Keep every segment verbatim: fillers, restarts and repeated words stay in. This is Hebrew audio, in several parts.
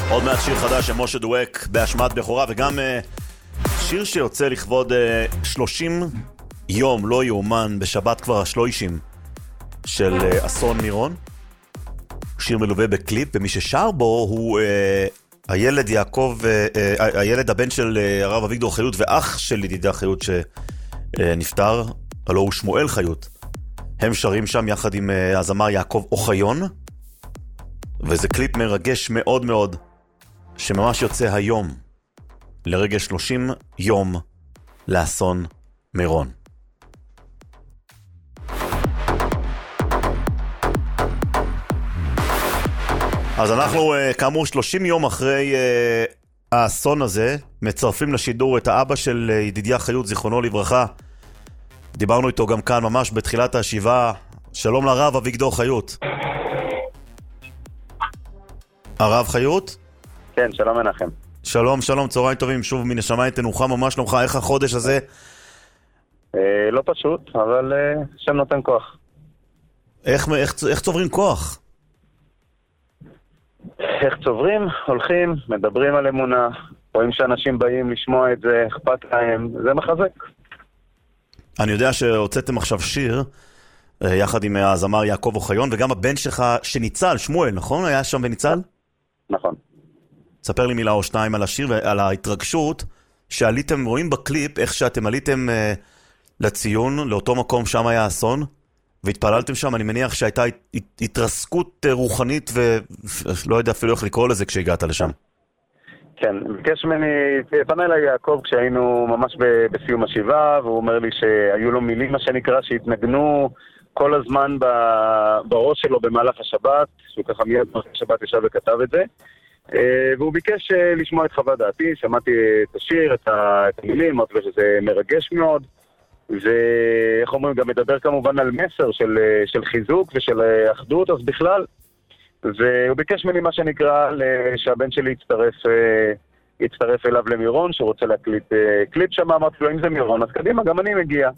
עוד מעט שיר חדש של משה דואק בהשמעת בכורה, וגם uh, שיר שיוצא לכבוד uh, שלושים יום, לא יאומן, בשבת כבר השלושים של uh, אסון מירון. שיר מלווה בקליפ, ומי ששר בו הוא uh, הילד יעקב, uh, uh, הילד הבן של uh, הרב אביגדור חיות ואח של ידידיה חיות שנפטר, uh, הלוא הוא שמואל חיות. הם שרים שם יחד עם uh, הזמר יעקב אוחיון, וזה קליפ מרגש מאוד מאוד, שממש יוצא היום, לרגע שלושים יום לאסון מירון. אז אנחנו, כאמור, שלושים יום אחרי האסון הזה, מצרפים לשידור את האבא של ידידיה חיות, זיכרונו לברכה. דיברנו איתו גם כאן ממש בתחילת השבעה. שלום לרב אביגדור חיות. הרב חיות? כן, שלום מנחם. שלום, שלום, צהריים טובים, שוב מן השמיים תנוחה, ממש נוחה. איך החודש הזה? אה, לא פשוט, אבל אה, שם נותן כוח. איך, איך, איך צוברים כוח? איך צוברים? הולכים, מדברים על אמונה, רואים שאנשים באים לשמוע את זה, אכפת להם, זה מחזק. אני יודע שהוצאתם עכשיו שיר, יחד עם הזמר יעקב אוחיון, וגם הבן שלך שניצל, שמואל, נכון? היה שם וניצל? נכון. ספר לי מילה או שניים על השיר ועל ההתרגשות שעליתם, רואים בקליפ איך שאתם עליתם uh, לציון, לאותו מקום שם היה אסון, והתפללתם שם. אני מניח שהייתה הת, התרסקות uh, רוחנית, ולא יודע אפילו איך לקרוא לזה כשהגעת לשם. כן, ביקש ממני, פנה אליי יעקב כשהיינו ממש ב, בסיום השבעה, והוא אומר לי שהיו לו מילים, מה שנקרא, שהתנגנו כל הזמן ב, בראש שלו במהלך השבת, שהוא ככה מיד בשבת ישב וכתב את זה. והוא ביקש לשמוע את חוות דעתי, שמעתי את השיר, את המילים, אמרתי לו שזה מרגש מאוד, ואיך אומרים, גם מדבר כמובן על מסר של, של חיזוק ושל אחדות, אז בכלל, והוא ביקש ממני מה שנקרא שהבן שלי יצטרף, יצטרף אליו למירון, שהוא רוצה להקליט קליפ שם, אמרתי לו, אם זה מירון, אז קדימה, גם אני מגיע.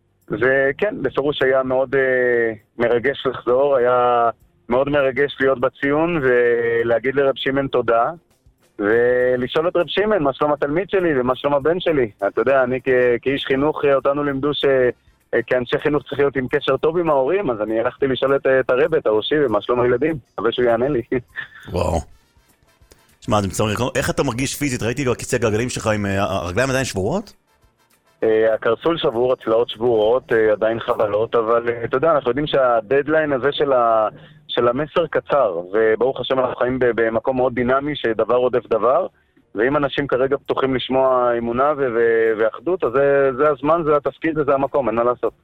וכן, בפירוש היה מאוד מרגש לחזור, היה מאוד מרגש להיות בציון ולהגיד לרב שימן תודה, ולשאול את רב שימן מה שלום התלמיד שלי ומה שלום הבן שלי. אתה יודע, אני כ- כאיש חינוך, אותנו לימדו שכאנשי חינוך צריך להיות עם קשר טוב עם ההורים, אז אני הלכתי לשאול את, את הרב, את הראשי, ומה שלום הילדים, אבל שהוא יענה לי. וואו. שמע, איך אתה מרגיש פיזית? ראיתי בכיסא הגלגלים שלך עם הרגליים עדיין שבורות? הקרסול שבור, הצלעות שבורות, עדיין חבלות, אבל אתה יודע, אנחנו יודעים שהדדליין הזה של, ה, של המסר קצר, וברוך השם אנחנו חיים במקום מאוד דינמי שדבר עודף דבר, ואם אנשים כרגע פתוחים לשמוע אמונה ו- ו- ואחדות, אז זה, זה הזמן, זה התפקיד וזה המקום, אין מה לעשות.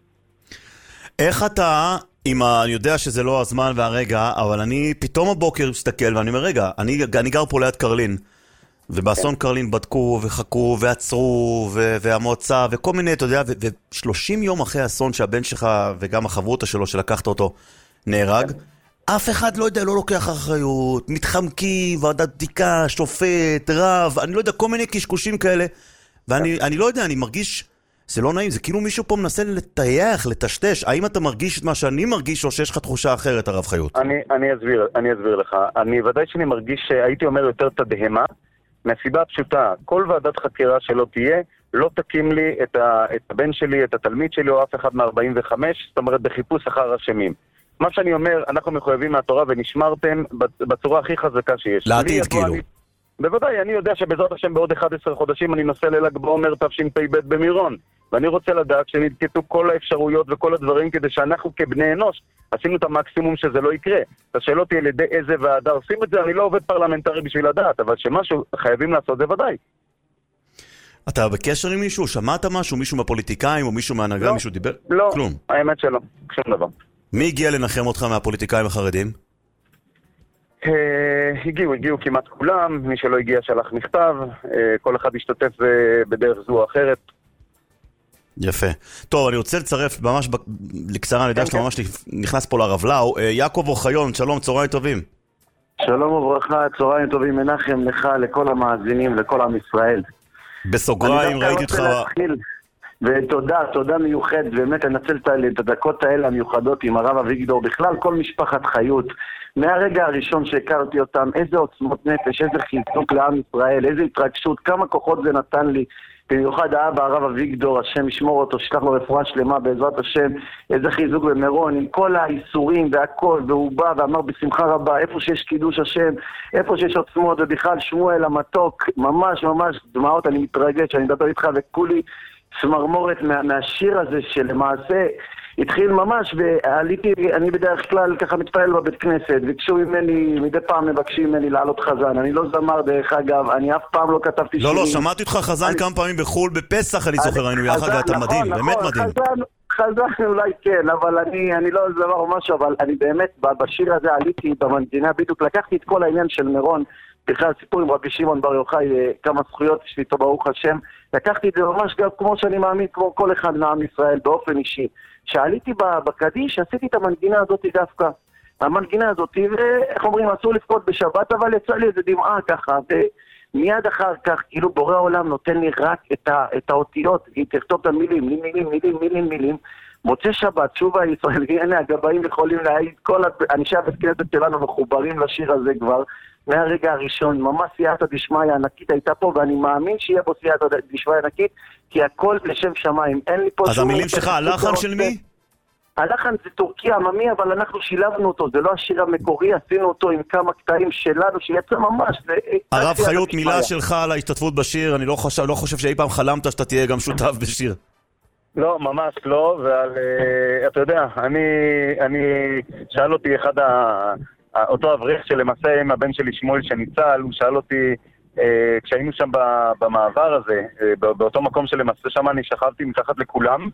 איך אתה, אם ה... אני יודע שזה לא הזמן והרגע, אבל אני פתאום הבוקר מסתכל ואני אומר, רגע, אני, אני גר פה ליד קרלין, ובאסון קרלין בדקו וחקו ועצרו ו- והמועצה וכל מיני, אתה יודע, ו-שלושים יום אחרי האסון שהבן שלך וגם החברותה שלו שלקחת אותו נהרג, אף אחד לא יודע, לא לוקח אחריות, מתחמקים, ועדת בדיקה, שופט, רב, אני לא יודע, כל מיני קשקושים כאלה, ואני אני לא יודע, אני מרגיש, זה לא נעים, זה כאילו מישהו פה מנסה לטייח, לטשטש. האם אתה מרגיש את מה שאני מרגיש, או שיש לך תחושה אחרת, הרב חיות? אני, אני אסביר, אני אסביר לך. אני ודאי שאני מרגיש, הייתי אומר יותר תדהמה, מהסיבה הפשוטה, כל ועדת חקירה שלא תהיה, לא תקים לי את, ה, את הבן שלי, את התלמיד שלי, או אף אחד מ-ארבעים וחמש, זאת אומרת, בחיפוש אחר אשמים. מה שאני אומר, אנחנו מחויבים מהתורה ונשמרתם בצורה הכי חזקה שיש. לעתיד כאילו. אני, בוודאי, אני יודע שבעזרת השם בעוד אחד עשר חודשים אני נוסע לל"ג בעומר תשפ"ב במירון, ואני רוצה לדעת שנדקטו כל האפשרויות וכל הדברים כדי שאנחנו כבני אנוש עשינו את המקסימום שזה לא יקרה. השאלות היא על ידי איזה ועדה עושים את זה, אני לא עובד פרלמנטרי בשביל לדעת, אבל שמשהו חייבים לעשות זה ודאי. אתה בקשר עם מישהו? שמעת משהו? מישהו מהפוליטיקאים או מישהו מהנהגה? לא, מישהו דיבר? לא, כלום. האמת שלא, שום דבר. מי הגיע לנחם אותך מהפוליטיקאים החרדים? הגיעו, הגיעו כמעט כולם, מי שלא הגיע שלח מכתב, כל אחד השתתף בדרך זו או אחרת. יפה. טוב, אני רוצה לצרף ממש לקצרה, אני יודע שאתה ממש נכנס פה לרב לאו. יעקב אוחיון, שלום, צהריים טובים. שלום וברכה, צהריים טובים מנחם, לך, לכל המאזינים, לכל עם ישראל. בסוגריים ראיתי אותך... ותודה, תודה מיוחד, באמת אנצל את הדקות האלה המיוחדות עם הרב אביגדור, בכלל כל משפחת חיות, מהרגע הראשון שהכרתי אותם, איזה עוצמות נפש, איזה חיזוק לעם ישראל, איזה התרגשות, כמה כוחות זה נתן לי, במיוחד האבא הרב אביגדור, השם ישמור אותו, שלח לו רפואה שלמה בעזרת השם, איזה חיזוק במירון, עם כל האיסורים והכל, והוא בא ואמר בשמחה רבה, איפה שיש קידוש השם, איפה שיש עוצמות, ובכלל שמואל המתוק, ממש ממש דמעות, אני מתרגש, אני מדבר איתך וכולי סמרמורת מה, מהשיר הזה שלמעשה התחיל ממש, ועליתי, אני בדרך כלל ככה מתפעל בבית כנסת, ביקשו ממני, מדי פעם מבקשים ממני לעלות חזן, אני לא זמר דרך אגב, אני אף פעם לא כתבתי שירים. לא, לא, שמעתי אותך חזן אני... כמה פעמים בחול, בפסח אני זוכר, היינו יחד, ואתה נכון, מדהים, נכון, באמת מדהים. חזן, חזן אולי כן, אבל אני, אני לא זמר או משהו, אבל אני באמת, בשיר הזה עליתי במנגינה, בדיוק לקחתי את כל העניין של מירון, בכלל סיפור עם רבי שמעון בר יוחאי, כמה זכויות יש לי איתו ברוך השם, לקחתי את זה ממש גם כמו שאני מאמין, כמו כל אחד מעם ישראל באופן אישי. שעליתי בקדיש, עשיתי את המנגינה הזאת דווקא, המנגינה הזאת, ואיך אומרים, אסור לפקוד בשבת, אבל יצא לי איזה דמעה ככה, ומיד אחר כך, כאילו בורא העולם נותן לי רק את, ה, את האותיות, תכתוב את המילים, מילים, מילים, מילים, מילים, מוצא שבת, שוב הישראלי, הנה הגבאים יכולים להעיד, כל אנשי הבית כנסת שלנו מחוברים לשיר הזה כבר, מהרגע הראשון, ממש סייעתא דשמיא ענקית הייתה פה, ואני מאמין שיהיה פה סייעתא דשמיא ענקית, כי הכל לשם שמיים, אין לי פה אז המילים שלך, הלחן של מי? הלחן זה טורקי עממי, אבל אנחנו שילבנו אותו, זה לא השיר המקורי, עשינו אותו עם כמה קטעים שלנו, שיצא ממש. הרב חיות, מילה שלך על ההשתתפות בשיר, אני לא חושב, לא חושב שאי פעם חלמת שאתה תהיה גם שותף בשיר. לא, ממש לא, ועל, אתה יודע, אני, אני, שאל אותי אחד ה... אותו אברך שלמעשה עם הבן שלי שמואל שניצל, הוא שאל אותי, אה, כשהיינו שם במעבר הזה, אה, באותו מקום שלמעשה שם אני שכבתי מתחת לכולם,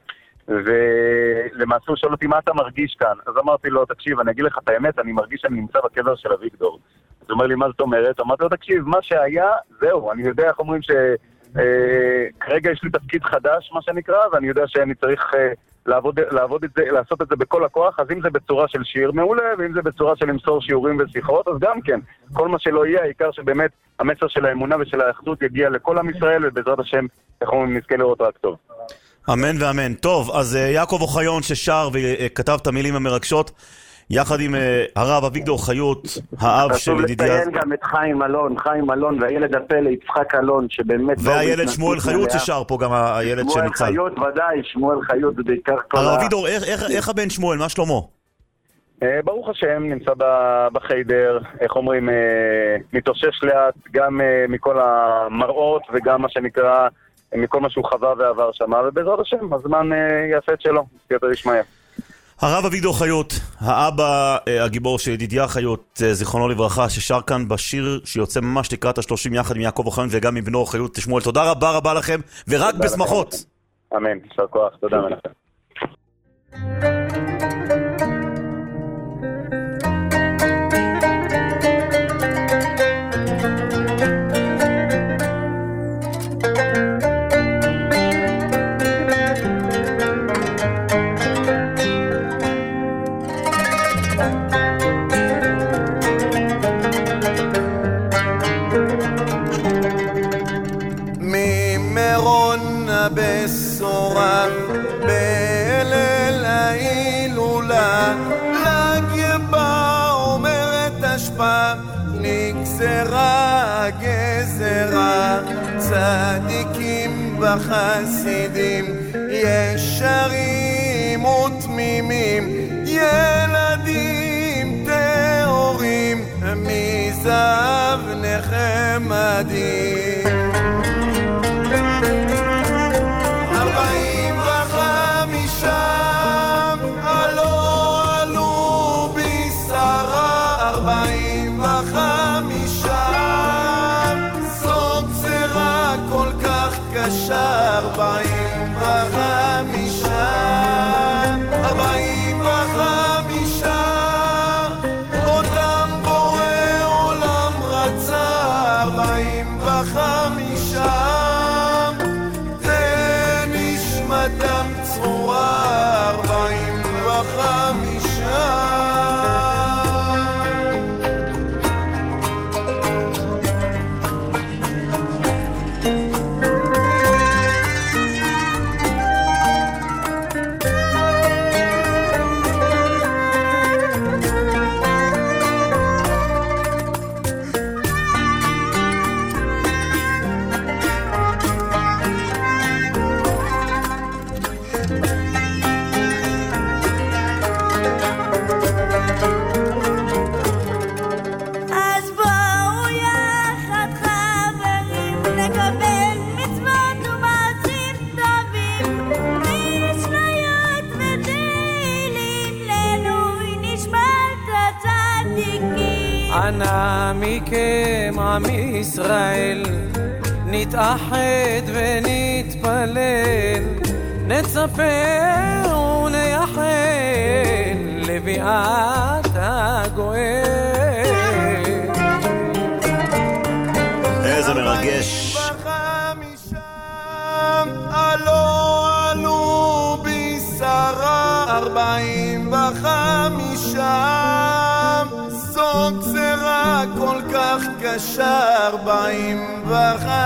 ולמעשה הוא שאל אותי מה אתה מרגיש כאן. אז אמרתי לו, תקשיב, אני אגיד לך את האמת, אני מרגיש שאני נמצא בקבר של אביגדור. אז הוא אומר לי, מה זאת אומרת? אמרתי לו, תקשיב, מה שהיה, זהו, אני יודע איך אומרים ש... אה, כרגע יש לי תפקיד חדש, מה שנקרא, ואני יודע שאני צריך... אה, לעבוד, לעבוד את זה, לעשות את זה בכל הכוח, אז אם זה בצורה של שיר מעולה, ואם זה בצורה של למסור שיעורים ושיחות, אז גם כן, כל מה שלא יהיה, העיקר שבאמת המסר של האמונה ושל האחדות יגיע לכל עם ישראל, ובעזרת השם, אנחנו נזכה לראות רק טוב. אמן ואמן. טוב, אז יעקב אוחיון ששר וכתב את המילים המרגשות, יחד עם הרב אביגדור חיות, האב של ידידיה... חשוב לציין גם את חיים אלון, חיים אלון והילד הפלא, יצחק אלון, שבאמת... והילד שמואל חיות ששר פה, גם הילד שניצל. שמואל חיות, ודאי, שמואל חיות, זה בעיקר כל ה... הרב אביגדור, איך הבן שמואל, מה שלמה? ברוך השם, נמצא בחיידר, איך אומרים, מתאושש לאט, גם מכל המראות וגם מה שנקרא, מכל מה שהוא חווה ועבר שם, ובעזרת השם, הזמן יעשה את שלו, סייעתא דשמיא. הרב אביגדור חיות, האבא הגיבור של ידידיה חיות, זיכרונו לברכה, ששר כאן בשיר שיוצא ממש לקראת השלושים יחד עם יעקב אוחיון וגם עם בנו חיות שמואל. תודה רבה רבה לכם, ורק בשמחות. אמן, יישר כוח, תודה לכם. בשורה בליל ההילולה לגבה אומרת השפעה נגזרה גזרה צדיקים וחסידים ישרים ותמימים ילדים טהורים מזהב נחמדים ארבעים וחמישה ארבעים וחמישה אותם בורא עולם רצה ארבעים וחמישה זה נשמתם צרורה ארבעים וחמישה מכם עם ישראל נתאחד ונתפלל, נצפה ונייחל לביאת הגואל. איזה מרגש. עלו עלו בשרה ארבעים וחמישה, זו גזרה כל כך קשה ארבעים וחמישה.